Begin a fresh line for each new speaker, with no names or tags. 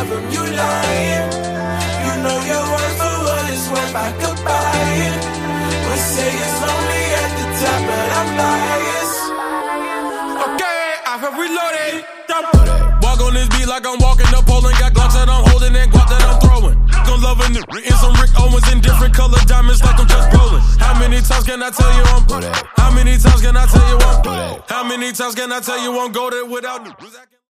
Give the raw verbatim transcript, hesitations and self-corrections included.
buy from you lying. You know you're worth for what it's worth, I could buy it. We say it's lonely at the top, but I'm biased.
Okay, I have reloaded. Walk on this beat like I'm walking the pole and got glocks that I'm holding and guap that I'm throwing. Gon' loving it in some Rick Owens in different color diamonds like I'm just rolling. How many times can I tell you I'm How many times can I tell you I'm How many times can I tell you I'm goated without